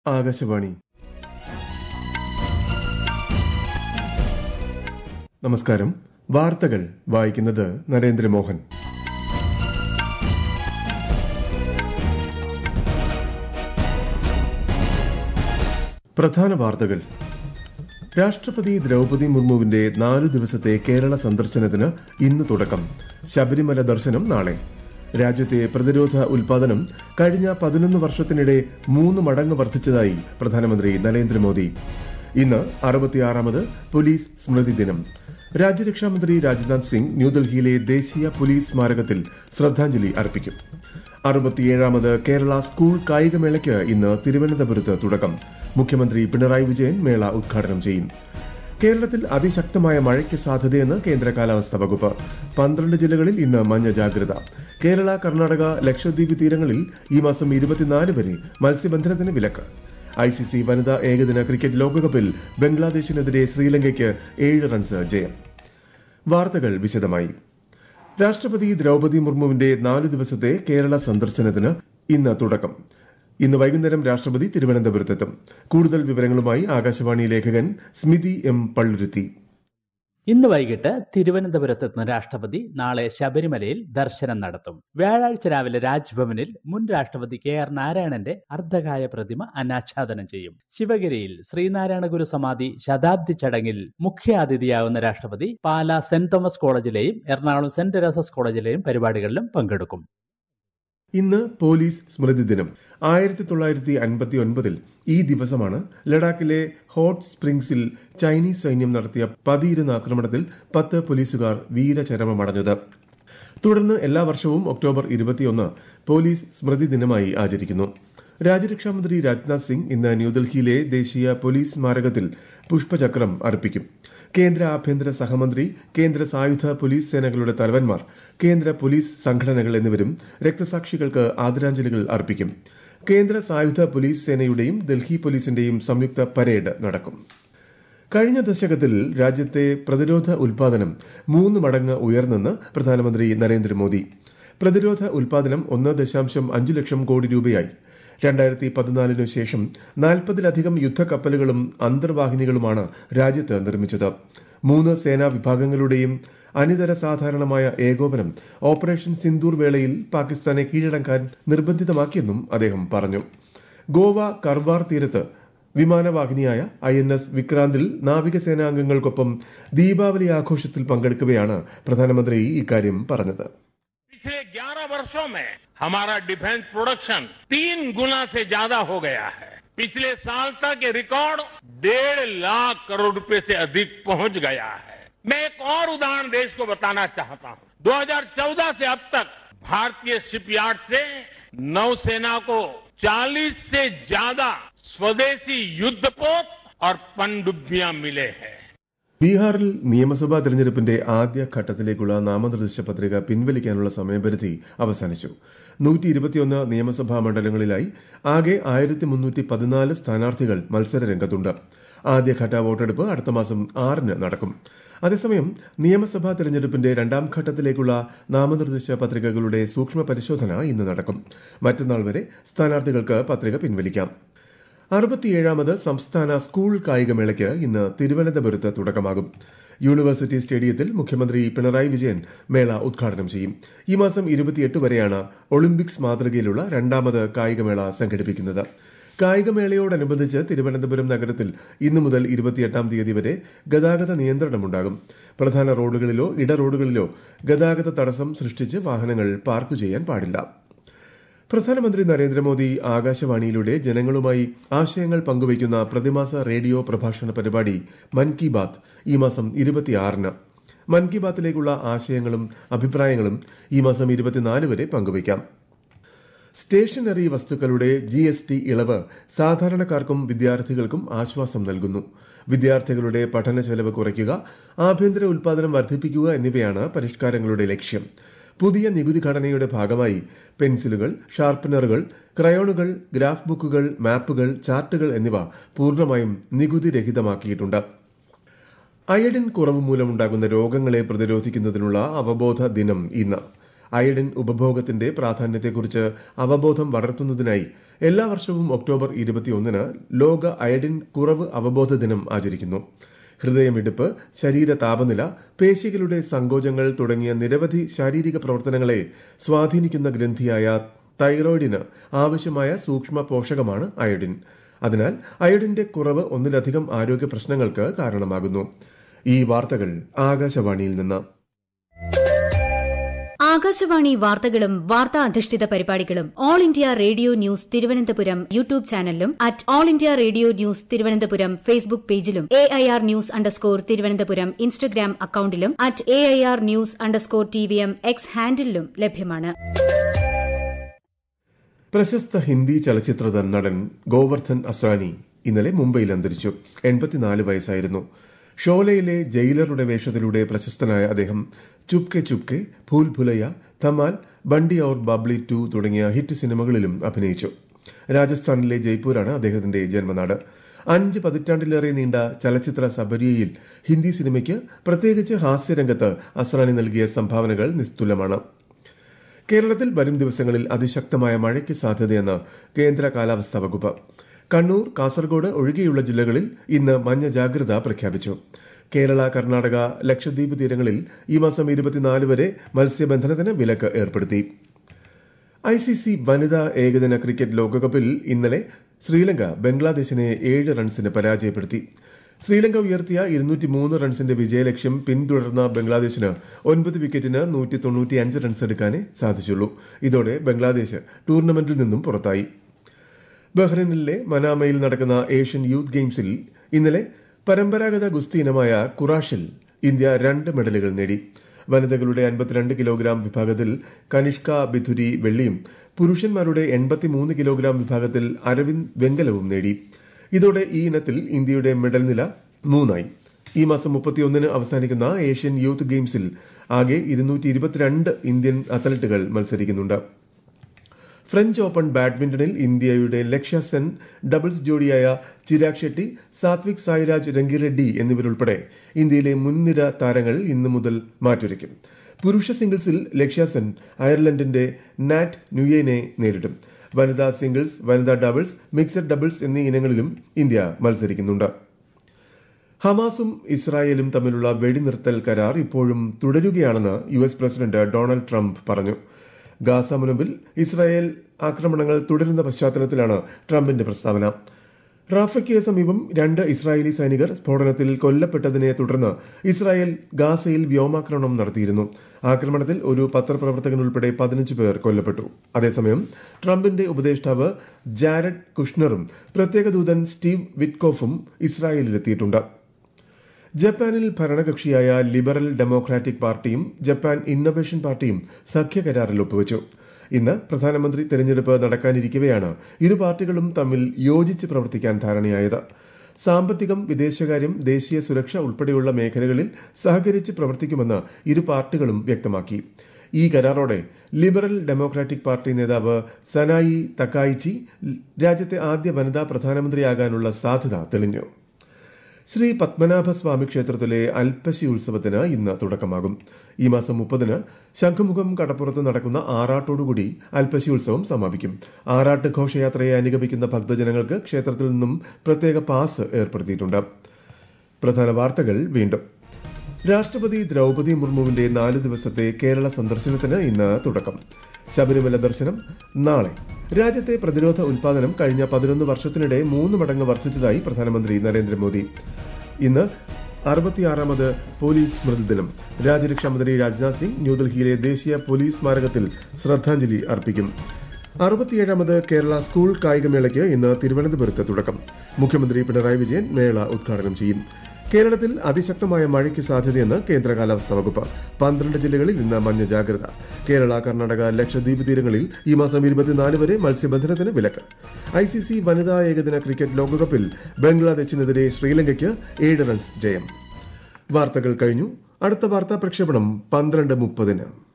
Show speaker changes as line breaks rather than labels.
ആകാശവാണി. നമസ്കാരം. വാർത്തകൾ വായിക്കുന്നത് നരേന്ദ്രമോഹൻ. പ്രധാന വാർത്തകൾ. രാഷ്ട്രപതി ദ്രൌപദി മുർമുവിന്റെ 4 ദിവസത്തെ കേരള സന്ദർശനത്തിന് ഇന്ന് തുടക്കം. ശബരിമല ദർശനം നാളെ. രാജ്യത്തെ പ്രതിരോധ ഉൽപാദനം കഴിഞ്ഞ 11 വർഷത്തിനിടെ 3 മടങ്ങ് വർദ്ധിച്ചതായി പ്രധാനമന്ത്രി നരേന്ദ്രമോദി. ഇന്ന് 66ാമത് പോലീസ് സ്മൃതി ദിനം. രാജ്യരക്ഷാമന്ത്രി രാജ്നാഥ് സിംഗ് ന്യൂഡൽഹിയിലെ ദേശീയ പോലീസ് സ്മാരകത്തിൽ ശ്രദ്ധാഞ്ജലി അർപ്പിക്കും. 67ാമത് കേരള സ്കൂൾ കായികമേളയ്ക്ക് ഇന്ന് തിരുവനന്തപുരത്ത് തുടക്കം. മുഖ്യമന്ത്രി പിണറായി വിജയൻ മേള ഉദ്ഘാടനം ചെയ്യും. കേരളത്തിൽ അതിശക്തമായ മഴയ്ക്ക് സാധ്യതയെന്ന് കേന്ദ്ര കാലാവസ്ഥാ വകുപ്പ്. 12 ജില്ലകളിൽ ഇന്ന് മഞ്ഞ ജാഗ്രത. കേരള, കർണാടക, ലക്ഷദ്വീപ് തീരങ്ങളിൽ ഈ മാസം 24 വരെ മത്സ്യബന്ധനത്തിന് വിലക്ക്. ICC വനിതാ ഏകദിന ക്രിക്കറ്റ് ലോകകപ്പിൽ ബംഗ്ലാദേശിനെതിരെ ശ്രീലങ്കയ്ക്ക് 7 റൺസ് ജയം. വാർത്തകൾ വിശദമായി. രാഷ്ട്രപതി ദ്രൌപദി മുർമുവിന്റെ 4 ദിവസത്തെ കേരള സന്ദർശനത്തിന് ഇന്ന് തുടക്കം. ഇന്ന് വൈകുന്നേരം രാഷ്ട്രപതി തിരുവനന്തപുരത്തെത്തും. കൂടുതൽ വിവരങ്ങളുമായി ആകാശവാണി ലേഖകൻ സ്മിതി എം പള്ളുരുത്തി.
ഇന്ന് വൈകിട്ട് തിരുവനന്തപുരത്തെത്തുന്ന രാഷ്ട്രപതി നാളെ ശബരിമലയിൽ ദർശനം നടത്തും. വ്യാഴാഴ്ച രാവിലെ രാജ്ഭവനിൽ മുൻ രാഷ്ട്രപതി KR നാരായണന്റെ അർദ്ധകായ പ്രതിമ അനാച്ഛാദനം ചെയ്യും. ശിവഗിരിയിൽ ശ്രീനാരായണ ഗുരു സമാധി ശതാബ്ദി ചടങ്ങിൽ മുഖ്യാതിഥിയാവുന്ന രാഷ്ട്രപതി പാലാ സെന്റ് തോമസ് കോളേജിലെയും എറണാകുളം സെന്റ് തെരേസസ് കോളേജിലെയും പരിപാടികളിലും പങ്കെടുക്കും.
ഇന്ന് പോലീസ് സ്മൃതി ദിനം. 1959 ഈ ദിവസമാണ് ലഡാക്കിലെ ഹോട്ട് സ്പ്രിംഗ്സിൽ ചൈനീസ് സൈന്യം നടത്തിയ പതിയിരുന്ന ആക്രമണത്തിൽ 10 പോലീസുകാർ വീരചരമമടഞ്ഞത്. തുടർന്ന് എല്ലാ വർഷവും ഒക്ടോബർ 21 പോലീസ് സ്മൃതി ദിനമായി ആചരിക്കുന്നു. രാജ്യരക്ഷാമന്ത്രി രാജ്നാഥ് സിംഗ് ഇന്ന് ന്യൂഡൽഹിയിലെ ദേശീയ പോലീസ് സ്മാരകത്തിൽ പുഷ്പചക്രം അർപ്പിക്കും. കേന്ദ്ര ആഭ്യന്തര സഹമന്ത്രി, കേന്ദ്ര സായുധ പോലീസ് സേനകളുടെ തലവന്മാർ, കേന്ദ്ര പോലീസ് സംഘടനകൾ എന്നിവരും രക്തസാക്ഷികൾക്ക് ആദരാഞ്ജലികൾ അർപ്പിക്കും. കേന്ദ്ര സായുധ പോലീസ് സേനയുടെയും ഡൽഹി പോലീസിന്റെയും സംയുക്ത പരേഡ് നടക്കും. കഴിഞ്ഞ ദശകത്തിൽ രാജ്യത്തെ പ്രതിരോധ ഉൽപാദനം 3 മടങ്ങ് ഉയർന്നെന്ന് പ്രധാനമന്ത്രി നരേന്ദ്രമോദി. പ്രതിരോധ ഉൽപാദനം 1.5 ലക്ഷം കോടി രൂപയായി. 2014 ശേഷം 40-ലധികം യുദ്ധക്കപ്പലുകളും അന്തർവാഹിനികളുമാണ് രാജ്യത്ത് നിർമ്മിച്ചത്. 3 സേനാ വിഭാഗങ്ങളുടെയും അനിതര സാധാരണമായ ഏകോപനം ഓപ്പറേഷൻ സിന്ദൂർ വേളയിൽ പാകിസ്ഥാനെ കീഴടക്കാൻ നിർബന്ധിതമാക്കിയെന്നും അദ്ദേഹം പറഞ്ഞു. ഗോവ കർവാർ തീരത്ത് വിമാനവാഹിനിയായ INS വിക്രാന്തിൽ നാവികസേനാംഗങ്ങൾക്കൊപ്പം ദീപാവലി ആഘോഷത്തിൽ പങ്കെടുക്കവെയാണ് പ്രധാനമന്ത്രി ഇക്കാര്യം പറഞ്ഞത്.
पिछले 11 वर्षों में हमारा डिफेंस प्रोडक्शन 3 गुना से ज्यादा हो गया है. पिछले साल तक ये रिकॉर्ड 1.5 लाख करोड़ रुपए से अधिक पहुंच गया है. मैं एक और उदाहरण देश को बताना चाहता हूं. 2014 से अब तक भारतीय शिपयार्ड से नौसेना को 40 से ज्यादा स्वदेशी युद्धपोत और पनडुब्बियां मिले हैं.
ബീഹാറിൽ നിയമസഭാ തെരഞ്ഞെടുപ്പിന്റെ ആദ്യ ഘട്ടത്തിലേക്കുള്ള നാമനിർദ്ദേശ പത്രിക പിൻവലിക്കാനുള്ള സമയപരിധി അവസാനിച്ചു. 121 നിയമസഭാ മണ്ഡലങ്ങളിലായി ആകെ 1314 സ്ഥാനാർത്ഥികൾ മത്സരരംഗത്തുണ്ട്. ആദ്യഘട്ട വോട്ടെടുപ്പ് അടുത്ത മാസം 6-ന് നടക്കും. അതേസമയം നിയമസഭാ തെരഞ്ഞെടുപ്പിന്റെ 2ാം ഘട്ടത്തിലേക്കുള്ള നാമനിർദ്ദേശ പത്രികകളുടെ സൂക്ഷ്മ പരിശോധന ഇന്ന് നടക്കും. മറ്റന്നാൾ വരെ സ്ഥാനാർത്ഥികൾക്ക് പത്രിക പിൻവലിക്കാം. 67ാമത് സംസ്ഥാന സ്കൂൾ കായികമേളയ്ക്ക് ഇന്ന് തിരുവനന്തപുരത്ത് തുടക്കമാകും. യൂണിവേഴ്സിറ്റി സ്റ്റേഡിയത്തിൽ മുഖ്യമന്ത്രി പിണറായി വിജയൻ മേള ഉദ്ഘാടനം ചെയ്യും. ഈ മാസം 28 വരെയാണ് ഒളിമ്പിക്സ് മാതൃകയിലുള്ള 2ാമത് കായികമേള സംഘടിപ്പിക്കുന്നത്. കായികമേളയോടനുബന്ധിച്ച് തിരുവനന്തപുരം നഗരത്തിൽ ഇന്നു മുതൽ 28-ാം തീയതി വരെ ഗതാഗത നിയന്ത്രണമുണ്ടാകും. പ്രധാന റോഡുകളിലോ ഇടറോഡുകളിലോ ഗതാഗത തടസ്സം സൃഷ്ടിച്ച് വാഹനങ്ങൾ പാർക്ക് ചെയ്യാൻ പാടില്ല. പ്രധാനമന്ത്രി നരേന്ദ്രമോദി ആകാശവാണിയിലൂടെ ജനങ്ങളുമായി ആശയങ്ങൾ പങ്കുവയ്ക്കുന്ന പ്രതിമാസ റേഡിയോ പ്രഭാഷണ പരിപാടി മൻ കി ബാത്ത് ഈ മാസം 26-ന്. മൻ കി ബാത്തിലേക്കുള്ള ആശയങ്ങളും അഭിപ്രായങ്ങളും ഈ മാസം 24 വരെ പങ്കുവയ്ക്കാം. സ്റ്റേഷനറി വസ്തുക്കളുടെ GST ഇളവ് സാധാരണക്കാർക്കും വിദ്യാർത്ഥികൾക്കും ആശ്വാസം നൽകുന്നു. വിദ്യാർത്ഥികളുടെ പഠന ചെലവ് കുറയ്ക്കുക, ആഭ്യന്തര ഉൽപാദനം വർദ്ധിപ്പിക്കുക എന്നിവയാണ് പരിഷ്കാരങ്ങളുടെ ലക്ഷ്യം. പുതിയ നികുതി ഘടനയുടെ ഭാഗമായി പെൻസിലുകൾ, ഷാർപ്പനറുകൾ, ക്രയോണുകൾ, ഗ്രാഫ് ബുക്കുകൾ, മാപ്പുകൾ, ചാർട്ടുകൾ എന്നിവ പൂർണ്ണമായും നികുതി രഹിതമാക്കിയിട്ടുണ്ട്. അയഡിൻ കുറവ് മൂലമുണ്ടാകുന്ന രോഗങ്ങളെ പ്രതിരോധിക്കുന്നതിനുള്ള അവബോധ ദിനം ഇന്ന്. അയഡിൻ ഉപഭോഗത്തിന്റെ പ്രാധാന്യത്തെക്കുറിച്ച് അവബോധം വളർത്തുന്നതിനായി എല്ലാ വർഷവും ഒക്ടോബർ 21 ലോക അയഡിൻ കുറവ് അവബോധ ദിനം ആചരിക്കുന്നു. ഹൃദയമിടിപ്പ്, ശരീര താപനില, പേശികളുടെ സങ്കോചങ്ങൾ തുടങ്ങിയ നിരവധി ശാരീരിക പ്രവർത്തനങ്ങളെ സ്വാധീനിക്കുന്ന ഗ്രന്ഥിയായ തൈറോയിഡിന് ആവശ്യമായ സൂക്ഷ്മ പോഷകമാണ് അയഡിൻ. അതിനാൽ അയഡിന്റെ കുറവ് ഒന്നിലധികം ആരോഗ്യ പ്രശ്നങ്ങൾക്ക് കാരണമാകുന്നു. ഈ വാർത്തകൾ ആകാശവാണിയിൽ നിന്ന്.
ആകാശവാണി വാർത്തകളും വാർത്താ അധിഷ്ഠിത പരിപാടികളും all India radio news Thiruvananthapuram YouTube ചാനലിലും at all India radio news Thiruvananthapuram Facebook പേജിലും AIR ന്യൂസ് _ ഇൻസ്റ്റഗ്രാം അക്കൌണ്ടിലും at AIR news _ TVM X ഹാൻഡിലും ലഭ്യമാണ്.
പ്രശസ്ത ഹിന്ദി ചലച്ചിത്ര നടൻ ഗോവർദ്ധൻ അസ്രാനി ഇന്നലെ മുംബൈയിൽ അന്തരിച്ചു. 84 വയസ്സായിരുന്നു. ഷോലയിലെ ജയിലറുടെ വേഷത്തിലൂടെ പ്രശസ്തനായ അദ്ദേഹം ചുപ്കെ ചുപ്കെ, ഭൂൽ ഭുലയ്യ, ധമാൽ, ബണ്ടി ഔർ ബബ്ലി 2 തുടങ്ങിയ ഹിറ്റ് സിനിമകളിലും അഭിനയിച്ചു. രാജസ്ഥാനിലെ ജയ്പൂരാണ് അദ്ദേഹത്തിന്റെ ജന്മനാട്. 5 പതിറ്റാണ്ടിലേറെ നീണ്ട ചലച്ചിത്ര സബരിയയിൽ ഹിന്ദി സിനിമയ്ക്ക്, പ്രത്യേകിച്ച് ഹാസ്യരംഗത്ത് അസ്രാനി നൽകിയ സംഭാവനകൾ നിസ്തുലമാണ്. കേരളത്തിൽ വരും ദിവസങ്ങളിൽ അതിശക്തമായ മഴയ്ക്ക് സാധ്യതയെന്ന് കേന്ദ്ര കാലാവസ്ഥാ വകുപ്പ്. കണ്ണൂർ, കാസർഗോഡ് ഒഴികെയുള്ള ജില്ലകളിൽ ഇന്ന് മഞ്ഞ ജാഗ്രത പ്രഖ്യാപിച്ചു. കേരള, കർണാടക, ലക്ഷദ്വീപ് തീരങ്ങളിൽ ഈ മാസം 24 വരെ മത്സ്യബന്ധനത്തിന് വിലക്ക് ഏർപ്പെടുത്തി. ICC വനിതാ ഏകദിന ക്രിക്കറ്റ് ലോകകപ്പിൽ ഇന്നലെ ശ്രീലങ്ക ബംഗ്ലാദേശിനെ 7 റൺസിന് പരാജയപ്പെടുത്തി. ശ്രീലങ്ക ഉയർത്തിയ 203 റൺസിന്റെ വിജയലക്ഷ്യം പിന്തുടർന്ന ബംഗ്ലാദേശിന് 9 വിക്കറ്റിന് 195 റൺസ് എടുക്കാനേ സാധിച്ചുള്ളൂ. ഇതോടെ ബംഗ്ലാദേശ് ടൂർണമെന്റിൽ നിന്നും പുറത്തായി. ബഹ്റൈനിലെ മനാമയിൽ നടക്കുന്ന ഏഷ്യൻ യൂത്ത് ഗെയിംസിൽ ഇന്നലെ പരമ്പരാഗത ഗുസ്തി ഇനമായ കുറാഷിൽ ഇന്ത്യ 2 മെഡലുകൾ നേടി. വനിതകളുടെ 52 കിലോഗ്രാം വിഭാഗത്തിൽ കനിഷ്ക ബിധുരി വെള്ളിയും പുരുഷന്മാരുടെ 83 കിലോഗ്രാം വിഭാഗത്തിൽ അരവിന്ദ് വെങ്കലവും നേടി. ഇതോടെ ഈ ഇനത്തിൽ ഇന്ത്യയുടെ മെഡൽ നില 3 ഈ മാസം 31 അവസാനിക്കുന്ന ഏഷ്യൻ യൂത്ത് ഗെയിംസിൽ ആകെ 222 ഇന്ത്യൻ അത്ലറ്റുകൾ മത്സരിക്കുന്നുണ്ട്. ഫ്രഞ്ച് ഓപ്പൺ ബാഡ്മിന്റണിൽ ഇന്ത്യയുടെ ലക്ഷ്യ സെൻ, ഡബിൾസ് ജോഡിയായ ചിരാഗ് ഷെട്ടി, സാത്വിക് സായിരാജ് രംഗിറെഡ്ഡി എന്നിവരുൾപ്പെടെ ഇന്ത്യയിലെ മുൻനിര താരങ്ങൾ ഇന്നു മുതൽ മാറ്റുരയ്ക്കും. പുരുഷ സിംഗിൾസിൽ ലക്ഷ്യ സെൻ അയർലൻഡിന്റെ നാറ്റ് ന്യൂയേനെ നേരിടും. വനിതാ സിംഗിൾസ്, വനിതാ ഡബിൾസ്, മിക്സഡ് ഡബിൾസ് എന്നീ ഇനങ്ങളിലും ഇന്ത്യ മത്സരിക്കുന്നുണ്ട്. ഹമാസും ഇസ്രായേലും തമ്മിലുള്ള വെടിനിർത്തൽ കരാർ ഇപ്പോഴും തുടരുകയാണെന്ന് US പ്രസിഡന്റ് ഡൊണാൾഡ് ട്രംപ് പറഞ്ഞു. ഗാസ മുനമ്പിൽ ഇസ്രായേൽ ആക്രമണങ്ങൾ തുടരുന്ന പശ്ചാത്തലത്തിലാണ് ട്രംപിന്റെ പ്രസ്താവന. റാഫയ്ക്ക് സമീപം 2 ഇസ്രായേലി സൈനികർ സ്ഫോടനത്തിൽ കൊല്ലപ്പെട്ടതിനെ തുടർന്ന് ഇസ്രായേൽ ഗാസയിൽ വ്യോമാക്രമണം നടത്തിയിരുന്നു. ആക്രമണത്തിൽ ഒരു പത്രപ്രവർത്തകൻ ഉൾപ്പെടെ 15 പേർ കൊല്ലപ്പെട്ടു. അതേസമയം ട്രംപിന്റെ ഉപദേഷ്ടാവ് ജാരഡ് കുഷ്ണറും പ്രത്യേക ദൂതൻ സ്റ്റീവ് വിറ്റ്കോഫും ഇസ്രായേലിലെത്തിയിട്ടുണ്ട്. ജപ്പാനിൽ ഭരണകക്ഷിയായ ലിബറൽ ഡെമോക്രാറ്റിക് പാർട്ടിയും ജപ്പാൻ ഇന്നൊവേഷൻ പാർട്ടിയും സഖ്യകരാറിൽ ഒപ്പുവച്ചു. ഇന്ന് പ്രധാനമന്ത്രി തെരഞ്ഞെടുപ്പ് നടക്കാനിരിക്കവെയാണ് ഇരു പാർട്ടികളും തമ്മിൽ യോജിച്ച് പ്രവർത്തിക്കാൻ ധാരണയായത്. സാമ്പത്തികം, വിദേശകാര്യം, ദേശീയ സുരക്ഷ ഉൾപ്പെടെയുള്ള മേഖലകളിൽ സഹകരിച്ച് പ്രവർത്തിക്കുമെന്ന് ഇരു പാർട്ടികളും വ്യക്തമാക്കി. ഈ കരാറോടെ ലിബറൽ ഡെമോക്രാറ്റിക് പാർട്ടി നേതാവ് സനായി തക്കായിച്ചി രാജ്യത്തെ ആദ്യ വനിതാ പ്രധാനമന്ത്രിയാകാനുള്ള സാധ്യത തെളിഞ്ഞു. ശ്രീ പത്മനാഭസ്വാമി ക്ഷേത്രത്തിലെ അൽപ്പശി ഉത്സവത്തിന് ഇന്ന് തുടക്കമാകും. ഈ മാസം 30 ശംഖുമുഖം കടപ്പുറത്ത് നടക്കുന്ന ആറാട്ടോടുകൂടി അൽപ്പശി ഉത്സവം സമാപിക്കും. ആറാട്ട് ഘോഷയാത്രയെ അനുഗമിക്കുന്ന ഭക്തജനങ്ങൾക്ക് ക്ഷേത്രത്തിൽ നിന്നും പ്രത്യേക പാസ് ഏർപ്പെടുത്തിയിട്ടുണ്ട്. പ്രധാന വാർത്തകൾ വീണ്ടും. രാഷ്ട്രപതി ദ്രൌപദി മുർമുവിന്റെ 4 ദിവസത്തെ കേരള സന്ദർശനത്തിന് ഇന്ന് തുടക്കം. ശബരിമല ദർശനം നാളെ. രാജ്യത്തെ പ്രതിരോധ ഉൽപാദനം കഴിഞ്ഞ 11 വർഷത്തിനിടെ 3 മടങ്ങ് വർദ്ധിച്ചതായി പ്രധാനമന്ത്രി നരേന്ദ്രമോദി. ഇന്ന് 66ാമത് പോലീസ് സ്മൃതിദിനം. രാജ്യരക്ഷാമന്ത്രി രാജ്നാഥ് സിംഗ് ന്യൂഡൽഹിയിലെ ദേശീയ പോലീസ് സ്മാരകത്തിൽ ശ്രദ്ധാഞ്ജലി അർപ്പിക്കും. 67ാമത് കേരള സ്കൂൾ കായികമേളയ്ക്ക് ഇന്ന് തിരുവനന്തപുരത്ത് തുടക്കം. മുഖ്യമന്ത്രി പിണറായി വിജയൻ മേള ഉദ്ഘാടനം ചെയ്യും. കേരളത്തിൽ അതിശക്തമായ മഴയ്ക്ക് സാധ്യതയെന്ന് കേന്ദ്ര കാലാവസ്ഥാ വകുപ്പ്. 12 ജില്ലകളിൽ ഇന്ന് മഞ്ഞ ജാഗ്രത. കേരള, കർണാടക, ലക്ഷദ്വീപ് തീരങ്ങളിൽ ഈ മാസം 24 വരെ മത്സ്യബന്ധനത്തിന് വിലക്ക്. ICC വനിതാ ഏകദിന ക്രിക്കറ്റ് ലോകകപ്പിൽ ബംഗ്ലാദേശിനെതിരെ ശ്രീലങ്കയ്ക്ക് 7 റൺസ് ജയം. വാർത്തകൾ കഴിഞ്ഞു. അടുത്ത വാർത്താ പ്രക്ഷേപണം 12:30.